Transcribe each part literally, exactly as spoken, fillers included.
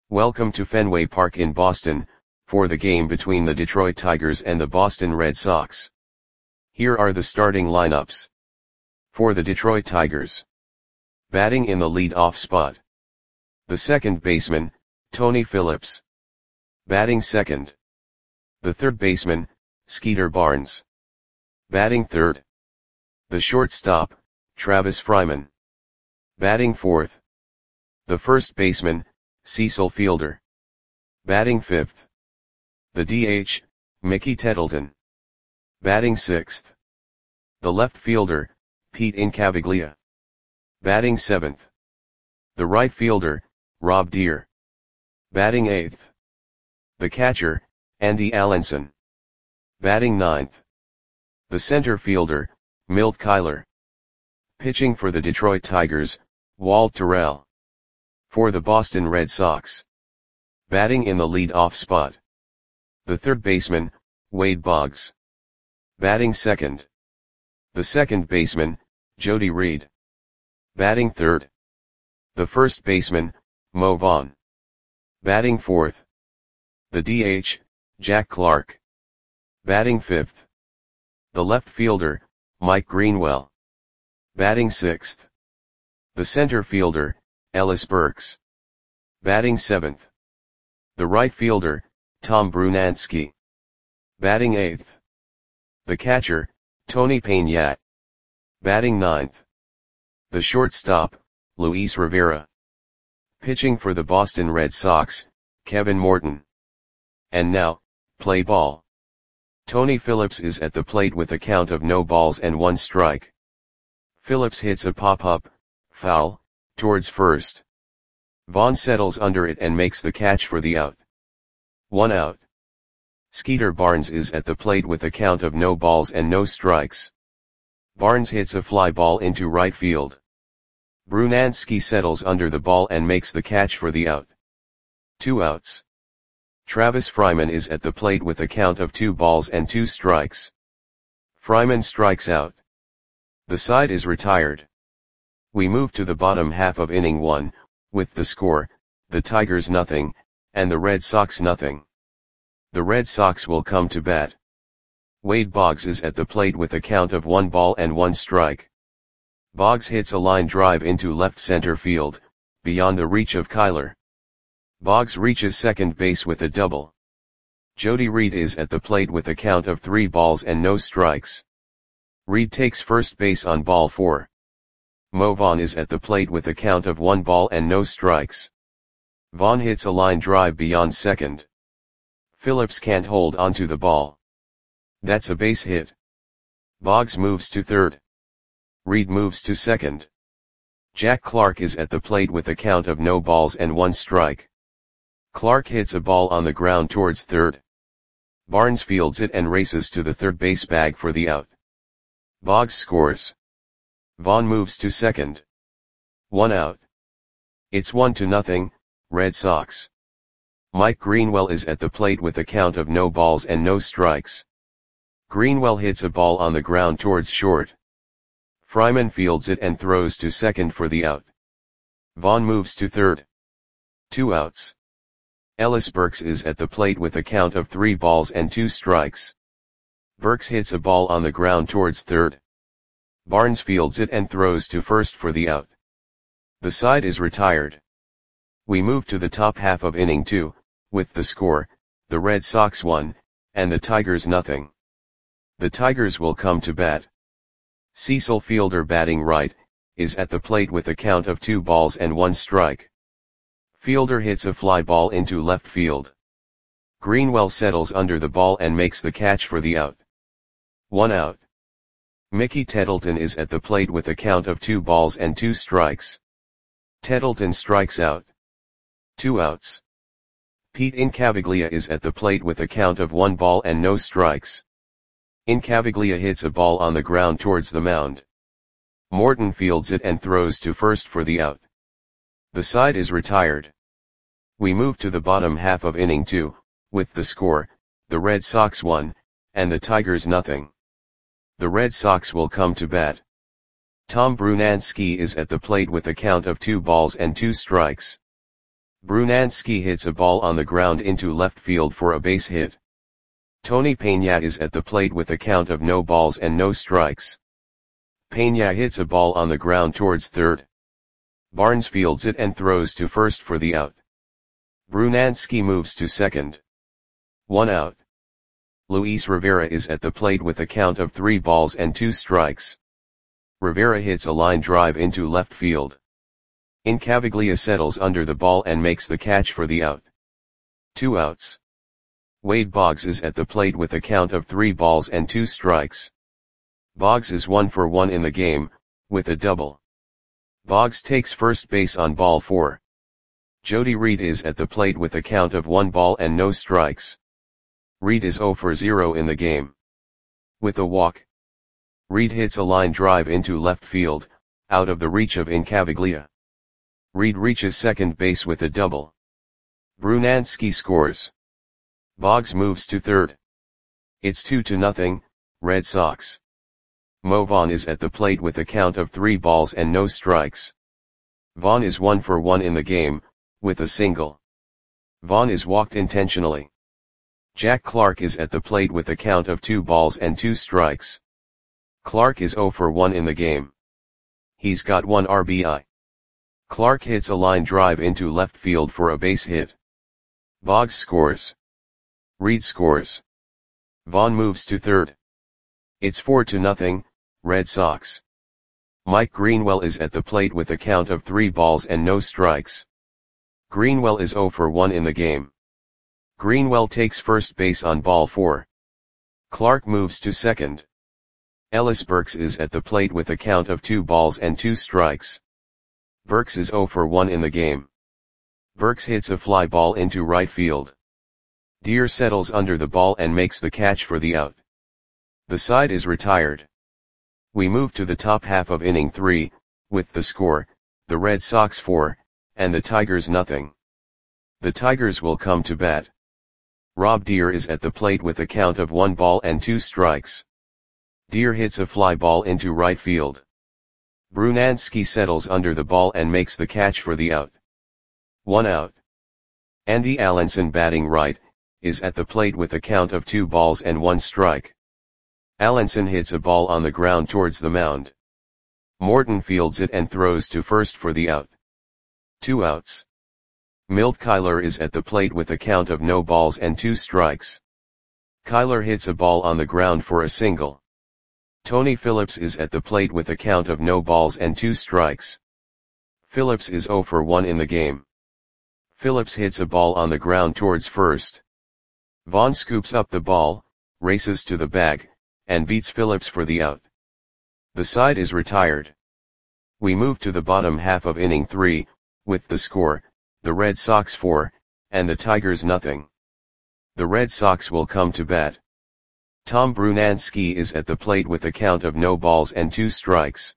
Welcome to Fenway Park in Boston, for the game between the Detroit Tigers and the Boston Red Sox. Here are the starting lineups. For the Detroit Tigers. Batting in the lead-off spot. The second baseman, Tony Phillips. Batting second. The third baseman, Skeeter Barnes. Batting third. The shortstop, Travis Fryman. Batting fourth. The first baseman, Cecil Fielder. Batting fifth. The D H, Mickey Tettleton. Batting sixth. The left fielder, Pete Incaviglia. Batting seventh. The right fielder, Rob Deere. Batting eighth. The catcher, Andy Allenson. Batting ninth. The center fielder, Milt Kyler. Pitching for the Detroit Tigers, Walt Terrell. For the Boston Red Sox. Batting in the lead-off spot. The third baseman, Wade Boggs. Batting second. The second baseman, Jody Reed. Batting third. The first baseman, Mo Vaughn. Batting fourth. The D H, Jack Clark. Batting fifth. The left fielder, Mike Greenwell. Batting sixth. The center fielder, Ellis Burks. Batting seventh. The right fielder, Tom Brunansky. Batting eighth. The catcher, Tony Payne. Batting ninth. The shortstop, Luis Rivera. Pitching for the Boston Red Sox, Kevin Morton. And now, play ball. Tony Phillips is at the plate with a count of no balls and one strike. Phillips hits a pop-up, foul, towards first. Vaughn settles under it and makes the catch for the out. One out. Skeeter Barnes is at the plate with a count of no balls and no strikes. Barnes hits a fly ball into right field. Brunansky settles under the ball and makes the catch for the out. Two outs. Travis Fryman is at the plate with a count of two balls and two strikes. Fryman strikes out. The side is retired. We move to the bottom half of inning one, with the score, the Tigers nothing, and the Red Sox nothing. The Red Sox will come to bat. Wade Boggs is at the plate with a count of one ball and one strike. Boggs hits a line drive into left center field, beyond the reach of Kyler. Boggs reaches second base with a double. Jody Reed is at the plate with a count of three balls and no strikes. Reed takes first base on ball four. Mo Vaughn is at the plate with a count of one ball and no strikes. Vaughn hits a line drive beyond second. Phillips can't hold onto the ball. That's a base hit. Boggs moves to third. Reed moves to second. Jack Clark is at the plate with a count of no balls and one strike. Clark hits a ball on the ground towards third. Barnes fields it and races to the third base bag for the out. Boggs scores. Vaughn moves to second. One out. It's one to nothing, Red Sox. Mike Greenwell is at the plate with a count of no balls and no strikes. Greenwell hits a ball on the ground towards short. Fryman fields it and throws to second for the out. Vaughn moves to third. Two outs. Ellis Burks is at the plate with a count of three balls and two strikes. Burks hits a ball on the ground towards third. Barnes fields it and throws to first for the out. The side is retired. We move to the top half of inning two, with the score, the Red Sox one, and the Tigers nothing. The Tigers will come to bat. Cecil Fielder, batting right, is at the plate with a count of two balls and one strike. Fielder hits a fly ball into left field. Greenwell settles under the ball and makes the catch for the out. One out. Mickey Tettleton is at the plate with a count of two balls and two strikes. Tettleton strikes out. Two outs. Pete Incaviglia is at the plate with a count of one ball and no strikes. Incaviglia hits a ball on the ground towards the mound. Morton fields it and throws to first for the out. The side is retired. We move to the bottom half of inning two, with the score, the Red Sox one, and the Tigers nothing. The Red Sox will come to bat. Tom Brunansky is at the plate with a count of two balls and two strikes. Brunansky hits a ball on the ground into left field for a base hit. Tony Peña is at the plate with a count of no balls and no strikes. Peña hits a ball on the ground towards third. Barnes fields it and throws to first for the out. Brunansky moves to second. One out. Luis Rivera is at the plate with a count of three balls and two strikes. Rivera hits a line drive into left field. Incaviglia settles under the ball and makes the catch for the out. Two outs. Wade Boggs is at the plate with a count of three balls and two strikes. Boggs is one for one in the game, with a double. Boggs takes first base on ball four. Jody Reed is at the plate with a count of one ball and no strikes. Reed is zero for zero in the game. With a walk. Reed hits a line drive into left field, out of the reach of Incaviglia. Reed reaches second base with a double. Brunansky scores. Boggs moves to third. It's two to nothing, Red Sox. Mo Vaughn is at the plate with a count of three balls and no strikes. Vaughn is one for one in the game, with a single. Vaughn is walked intentionally. Jack Clark is at the plate with a count of two balls and two strikes. Clark is zero for one in the game. He's got one R B I. Clark hits a line drive into left field for a base hit. Boggs scores. Reed scores. Vaughn moves to third. It's four to nothing, Red Sox. Mike Greenwell is at the plate with a count of three balls and no strikes. Greenwell is zero for one in the game. Greenwell takes first base on ball four. Clark moves to second. Ellis Burks is at the plate with a count of two balls and two strikes. Burks is zero for one in the game. Burks hits a fly ball into right field. Deer settles under the ball and makes the catch for the out. The side is retired. We move to the top half of inning three, with the score, the Red Sox four, and the Tigers nothing. The Tigers will come to bat. Rob Deer is at the plate with a count of one ball and two strikes. Deer hits a fly ball into right field. Brunansky settles under the ball and makes the catch for the out. One out. Andy Allenson, batting right, is at the plate with a count of two balls and one strike. Allenson hits a ball on the ground towards the mound. Morton fields it and throws to first for the out. Two outs. Milt Kyler is at the plate with a count of no balls and two strikes. Kyler hits a ball on the ground for a single. Tony Phillips is at the plate with a count of no balls and two strikes. Phillips is zero for one in the game. Phillips hits a ball on the ground towards first. Vaughn scoops up the ball, races to the bag, and beats Phillips for the out. The side is retired. We move to the bottom half of inning three, with the score, the Red Sox four, and the Tigers nothing. The Red Sox will come to bat. Tom Brunansky is at the plate with a count of no balls and two strikes.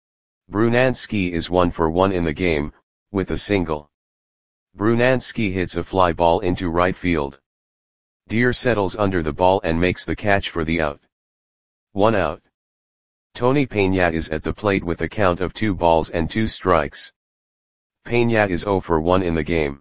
Brunansky is one for one in the game, with a single. Brunansky hits a fly ball into right field. Deer settles under the ball and makes the catch for the out. One out. Tony Peña is at the plate with a count of two balls and two strikes. Peña is zero for one in the game.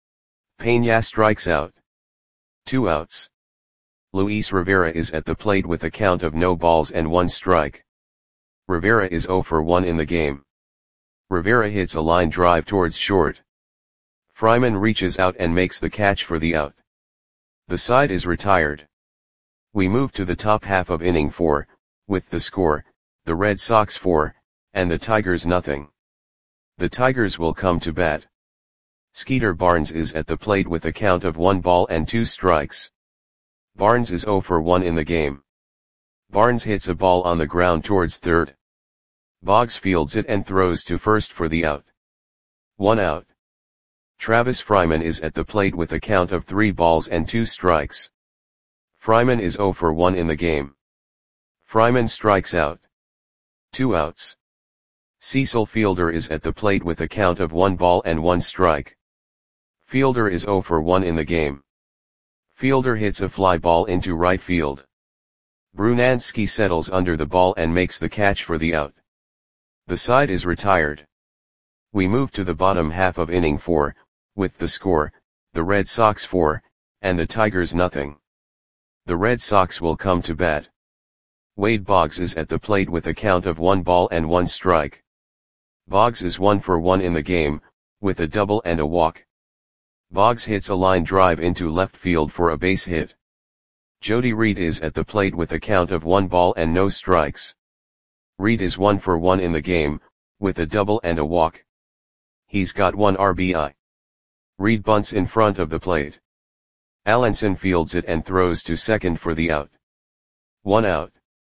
Peña strikes out. Two outs. Luis Rivera is at the plate with a count of no balls and one strike. Rivera is zero for one in the game. Rivera hits a line drive towards short. Fryman reaches out and makes the catch for the out. The side is retired. We move to the top half of inning four, with the score, the Red Sox four, and the Tigers nothing. The Tigers will come to bat. Skeeter Barnes is at the plate with a count of one ball and two strikes. Barnes is zero for one in the game. Barnes hits a ball on the ground towards third. Boggs fields it and throws to first for the out. One out. Travis Fryman is at the plate with a count of three balls and two strikes. Fryman is zero for one in the game. Fryman strikes out. Two outs. Cecil Fielder is at the plate with a count of one ball and one strike. Fielder is zero for one in the game. Fielder hits a fly ball into right field. Brunansky settles under the ball and makes the catch for the out. The side is retired. We move to the bottom half of inning four, with the score, the Red Sox four, and the Tigers nothing. The Red Sox will come to bat. Wade Boggs is at the plate with a count of one ball and one strike. Boggs is one for one in the game, with a double and a walk. Boggs hits a line drive into left field for a base hit. Jody Reed is at the plate with a count of one ball and no strikes. Reed is one for one in the game, with a double and a walk. He's got one R B I. Reed bunts in front of the plate. Allenson fields it and throws to second for the out. One out.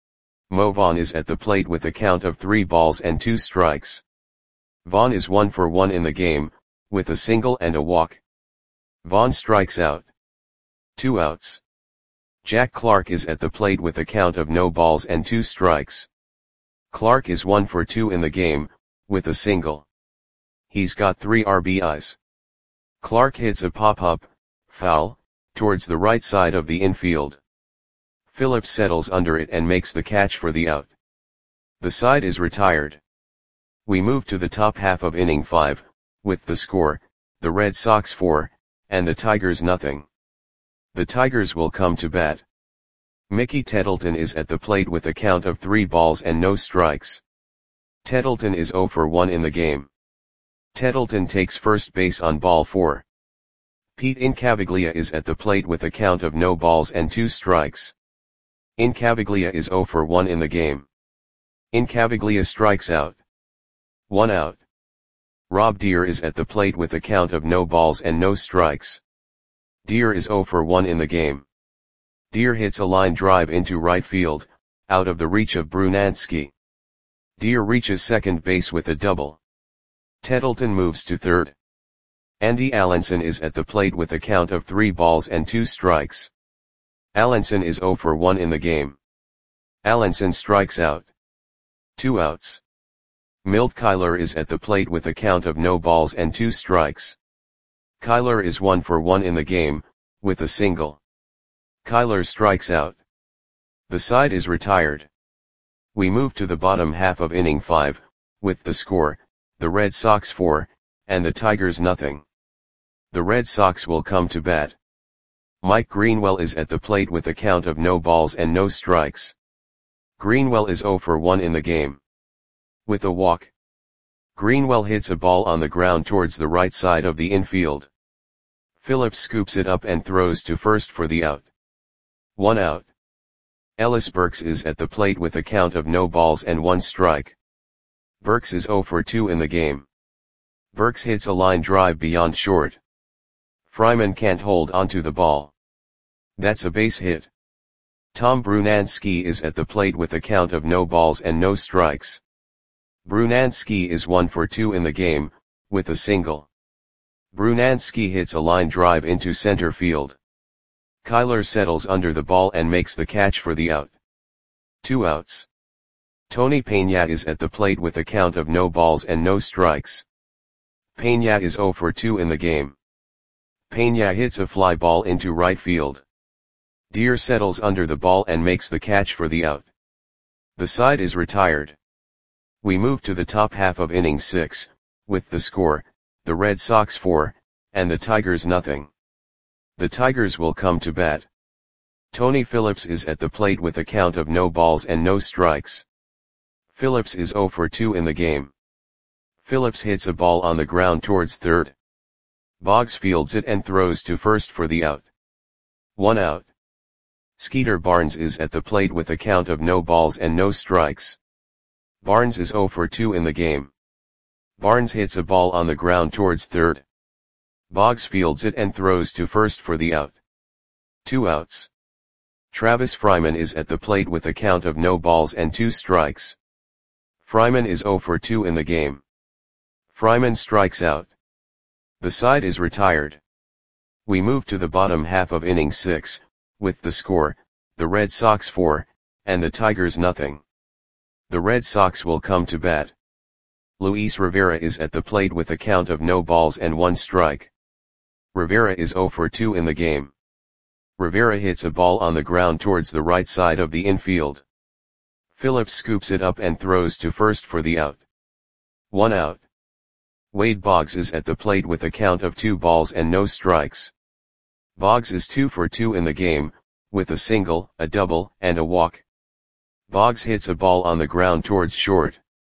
Mo Vaughn is at the plate with a count of three balls and two strikes. Vaughn is one for one in the game, with a single and a walk. Vaughn strikes out. Two outs. Jack Clark is at the plate with a count of no balls and two strikes. Clark is one for two in the game, with a single. He's got three R B Is. Clark hits a pop-up, foul, towards the right side of the infield. Phillips settles under it and makes the catch for the out. The side is retired. We move to the top half of inning five, with the score, the Red Sox four, and the Tigers nothing. The Tigers will come to bat. Mickey Tettleton is at the plate with a count of three balls and no strikes. Tettleton is zero for one in the game. Tettleton takes first base on ball four. Pete Incaviglia is at the plate with a count of no balls and two strikes. Incaviglia is zero for one in the game. Incaviglia strikes out. One out. Rob Deere is at the plate with a count of no balls and no strikes. Deere is zero for one in the game. Deere hits a line drive into right field, out of the reach of Brunansky. Deere reaches second base with a double. Tettleton moves to third. Andy Allenson is at the plate with a count of three balls and two strikes. Allenson is zero for one in the game. Allenson strikes out. Two outs. Milt Kyler is at the plate with a count of no balls and two strikes. Kyler is one for one in the game, with a single. Kyler strikes out. The side is retired. We move to the bottom half of inning five, with the score, the Red Sox four, and the Tigers nothing. The Red Sox will come to bat. Mike Greenwell is at the plate with a count of no balls and no strikes. Greenwell is zero for one in the game. With a walk. Greenwell hits a ball on the ground towards the right side of the infield. Phillips scoops it up and throws to first for the out. One out. Ellis Burks is at the plate with a count of no balls and one strike. Burks is zero for two in the game. Burks hits a line drive beyond short. Fryman can't hold onto the ball. That's a base hit. Tom Brunansky is at the plate with a count of no balls and no strikes. Brunansky is one for two in the game, with a single. Brunansky hits a line drive into center field. Kyler settles under the ball and makes the catch for the out. Two outs. Tony Peña is at the plate with a count of no balls and no strikes. Peña is zero for two in the game. Peña hits a fly ball into right field. Deere settles under the ball and makes the catch for the out. The side is retired. We move to the top half of inning six, with the score, the Red Sox four, and the Tigers nothing. The Tigers will come to bat. Tony Phillips is at the plate with a count of no balls and no strikes. Phillips is zero for two in the game. Phillips hits a ball on the ground towards third. Boggs fields it and throws to first for the out. One out. Skeeter Barnes is at the plate with a count of no balls and no strikes. Barnes is zero for two in the game. Barnes hits a ball on the ground towards third. Boggs fields it and throws to first for the out. Two outs. Travis Fryman is at the plate with a count of no balls and two strikes. Fryman is zero for two in the game. Fryman strikes out. The side is retired. We move to the bottom half of inning six, with the score, the Red Sox four, and the Tigers nothing. The Red Sox will come to bat. Luis Rivera is at the plate with a count of no balls and one strike. Rivera is zero for two in the game. Rivera hits a ball on the ground towards the right side of the infield. Phillips scoops it up and throws to first for the out. One out. Wade Boggs is at the plate with a count of two balls and no strikes. Boggs is two for two in the game, with a single, a double, and a walk. Boggs hits a ball on the ground towards short.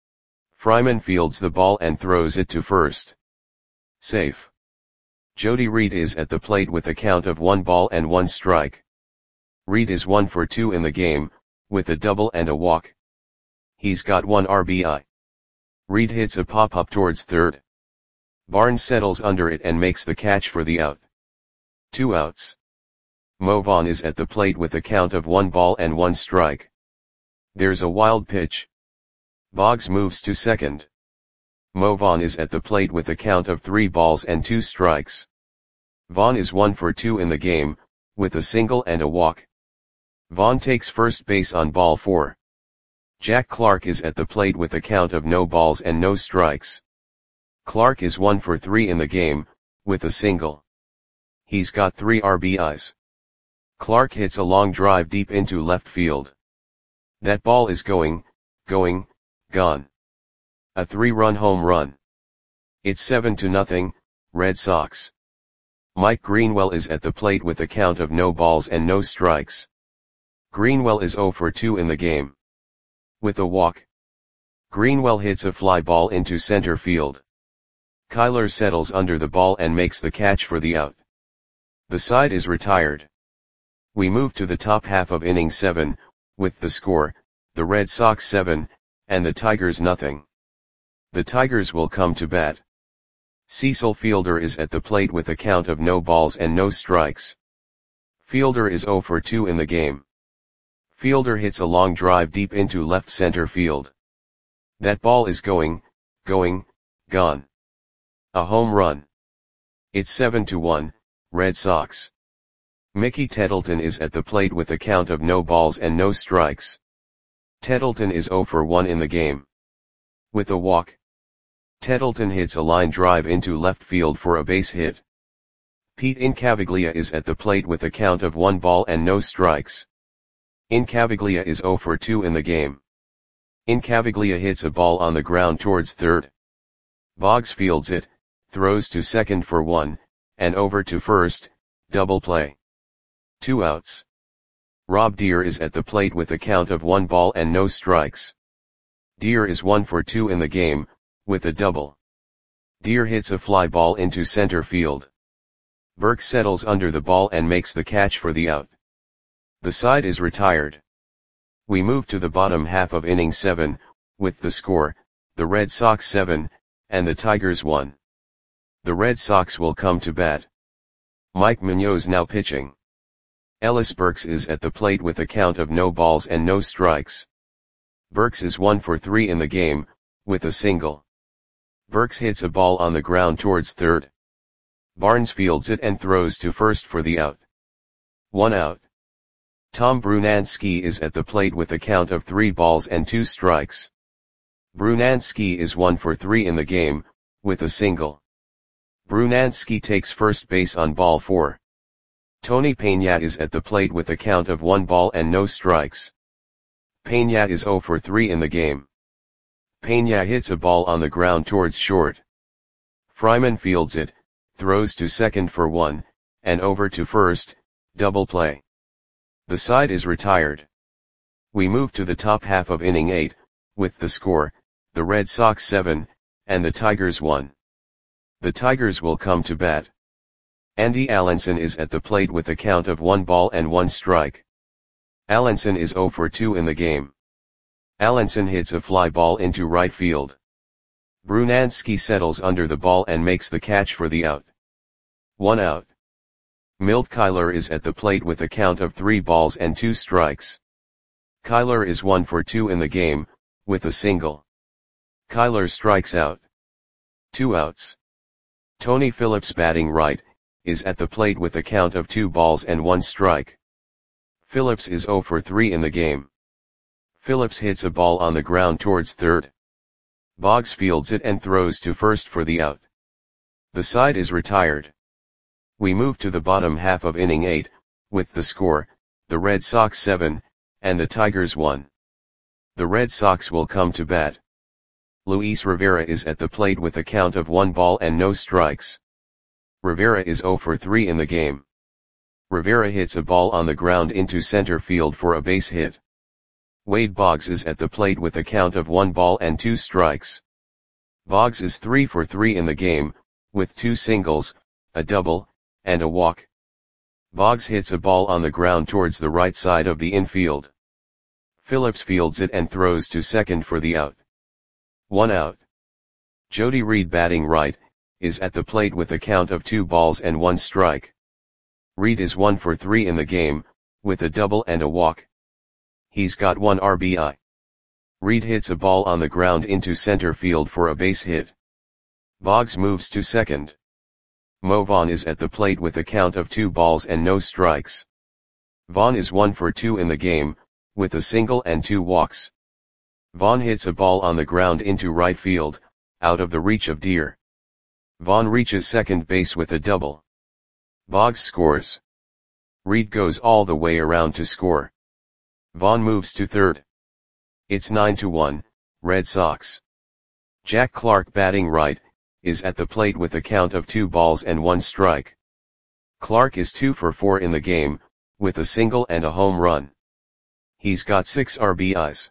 Fryman fields the ball and throws it to first. Safe. Jody Reed is at the plate with a count of one ball and one strike. Reed is one for two in the game, with a double and a walk. He's got one R B I. Reed hits a pop-up towards third. Barnes settles under it and makes the catch for the out. Two outs. Mo Vaughn is at the plate with a count of one ball and one strike. There's a wild pitch. Boggs moves to second. Mo Vaughn is at the plate with a count of three balls and two strikes. Vaughn is one for two in the game, with a single and a walk. Vaughn takes first base on ball four. Jack Clark is at the plate with a count of no balls and no strikes. Clark is one for three in the game, with a single. He's got three R B Is. Clark hits a long drive deep into left field. That ball is going, going, gone. A three-run home run. It's seven to nothing, Red Sox. Mike Greenwell is at the plate with a count of no balls and no strikes. Greenwell is zero for two in the game. With a walk. Greenwell hits a fly ball into center field. Kyler settles under the ball and makes the catch for the out. The side is retired. We move to the top half of inning seven, with the score, the Red Sox seven, and the Tigers nothing. The Tigers will come to bat. Cecil Fielder is at the plate with a count of no balls and no strikes. Fielder is zero for two in the game. Fielder hits a long drive deep into left center field. That ball is going, going, gone. A home run. It's seven to one, Red Sox. Mickey Tettleton is at the plate with a count of no balls and no strikes. Tettleton is zero for one in the game. With a walk. Tettleton hits a line drive into left field for a base hit. Pete Incaviglia is at the plate with a count of one ball and no strikes. Incaviglia is zero for two in the game. Incaviglia hits a ball on the ground towards third. Boggs fields it, throws to second for one, and over to first, double play. Two outs. Rob Deere is at the plate with a count of one ball and no strikes. Deere is one for two in the game, with a double. Deere hits a fly ball into center field. Burke settles under the ball and makes the catch for the out. The side is retired. We move to the bottom half of inning seven, with the score, the Red Sox seven, and the Tigers one. The Red Sox will come to bat. Mike Munoz now pitching. Ellis Burks is at the plate with a count of no balls and no strikes. Burks is one for three in the game, with a single. Burks hits a ball on the ground towards third. Barnes fields it and throws to first for the out. One out. Tom Brunansky is at the plate with a count of three balls and two strikes. Brunansky is one for three in the game, with a single. Brunansky takes first base on ball four. Tony Peña is at the plate with a count of one ball and no strikes. Peña is zero for three in the game. Peña hits a ball on the ground towards short. Fryman fields it, throws to second for one, and over to first, double play. The side is retired. We move to the top half of inning eight, with the score, the Red Sox seven, and the Tigers one. The Tigers will come to bat. Andy Allenson is at the plate with a count of one ball and one strike. Allenson is zero for two in the game. Allenson hits a fly ball into right field. Brunansky settles under the ball and makes the catch for the out. One out. Milt Kyler is at the plate with a count of three balls and two strikes. Kyler is one for two in the game, with a single. Kyler strikes out. Two outs. Tony Phillips batting right, is at the plate with a count of two balls and one strike. Phillips is zero for three in the game. Phillips hits a ball on the ground towards third. Boggs fields it and throws to first for the out. The side is retired. We move to the bottom half of inning eight, with the score, the Red Sox seven, and the Tigers one. The Red Sox will come to bat. Luis Rivera is at the plate with a count of one ball and no strikes. Rivera is zero for three in the game. Rivera hits a ball on the ground into center field for a base hit. Wade Boggs is at the plate with a count of one ball and two strikes. Boggs is three for three in the game, with two singles, a double, and a walk. Boggs hits a ball on the ground towards the right side of the infield. Phillips fields it and throws to second for the out. One out. Jody Reed, batting right, is at the plate with a count of two balls and one strike. Reed is one for three in the game, with a double and a walk. He's got one R B I. Reed hits a ball on the ground into center field for a base hit. Boggs moves to second. Mo Vaughn is at the plate with a count of two balls and no strikes. Vaughn is one for two in the game, with a single and two walks. Vaughn hits a ball on the ground into right field, out of the reach of Deer. Vaughn reaches second base with a double. Boggs scores. Reed goes all the way around to score. Vaughn moves to third. It's nine to one, Red Sox. Jack Clark, batting right, is at the plate with a count of two balls and one strike. Clark is two for four in the game, with a single and a home run. He's got six R B Is.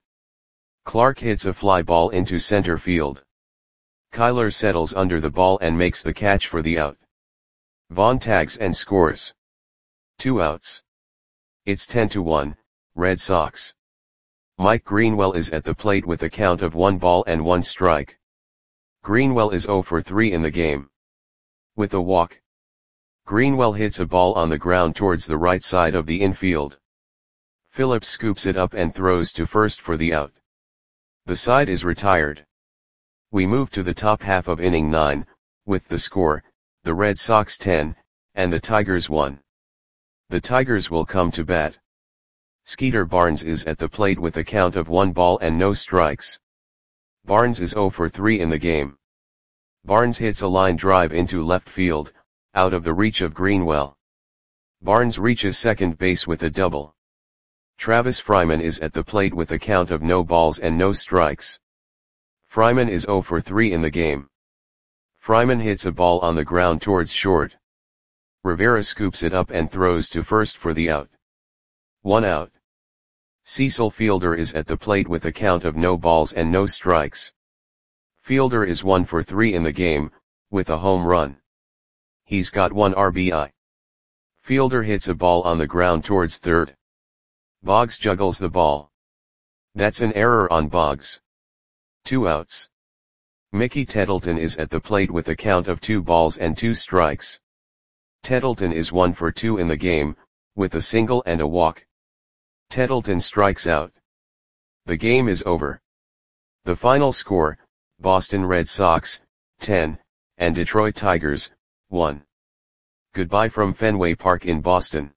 Clark hits a fly ball into center field. Kyler settles under the ball and makes the catch for the out. Vaughn tags and scores. Two outs. It's ten to one, Red Sox. Mike Greenwell is at the plate with a count of one ball and one strike. Greenwell is zero for three in the game. With a walk. Greenwell hits a ball on the ground towards the right side of the infield. Phillips scoops it up and throws to first for the out. The side is retired. We move to the top half of inning nine, with the score, the Red Sox ten, and the Tigers one. The Tigers will come to bat. Skeeter Barnes is at the plate with a count of one ball and no strikes. Barnes is zero for three in the game. Barnes hits a line drive into left field, out of the reach of Greenwell. Barnes reaches second base with a double. Travis Fryman is at the plate with a count of no balls and no strikes. Fryman is zero for three in the game. Fryman hits a ball on the ground towards short. Rivera scoops it up and throws to first for the out. One out. Cecil Fielder is at the plate with a count of no balls and no strikes. Fielder is one for three in the game, with a home run. He's got one R B I. Fielder hits a ball on the ground towards third. Boggs juggles the ball. That's an error on Boggs. Two outs. Mickey Tettleton is at the plate with a count of two balls and two strikes. Tettleton is one for two in the game, with a single and a walk. Tettleton strikes out. The game is over. The final score, Boston Red Sox, ten, and Detroit Tigers, one. Goodbye from Fenway Park in Boston.